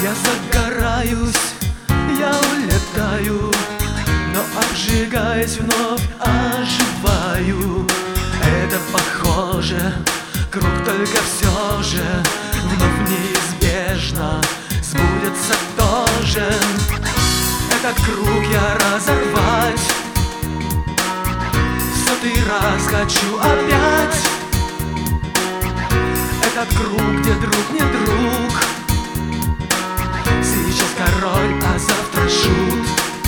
Я загораюсь, я улетаю, но обжигаясь вновь оживаю. Это похоже, круг, только все же вновь неизбежно сбудется тоже. Этот круг я разорвать в 100-й раз хочу опять. Этот круг, где друг не друг, сейчас король, а завтра шут.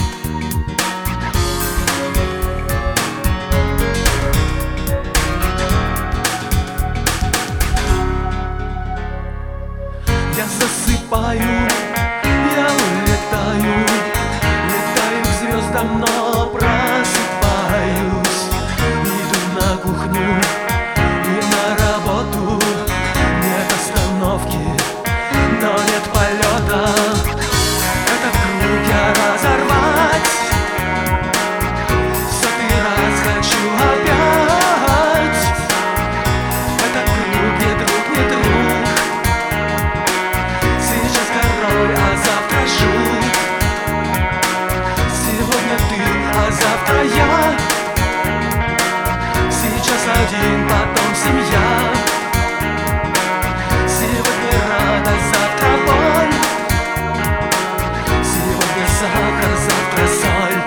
Я засыпаю, я улетаю, летаю к звездам, но просыпаюсь. Иду на кухню и на работу, нет остановки, но нет полета. Этот круг я разорвать в 100-й раз хочу опять. Этот круг, где друг не друг, сейчас король, а завтра шут. Сегодня ты, а завтра я, сейчас один, потом семья. Сегодня радость, завтра боль, сегодня сахар, завтра соль.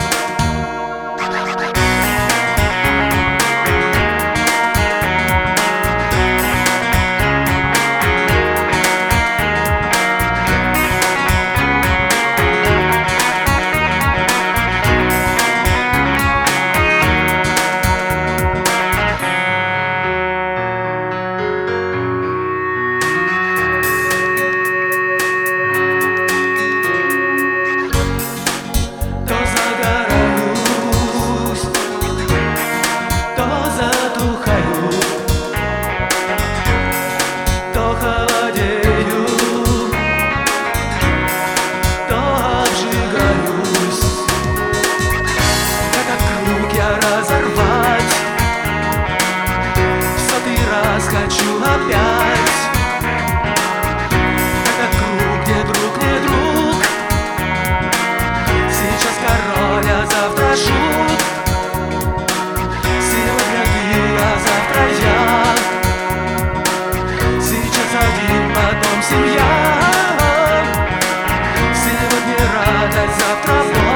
Хочу опять. Этот круг, где друг не друг, сейчас король, а завтра шут. Сегодня ты, а завтра я, сейчас один, потом семья. Сегодня радость, завтра боль.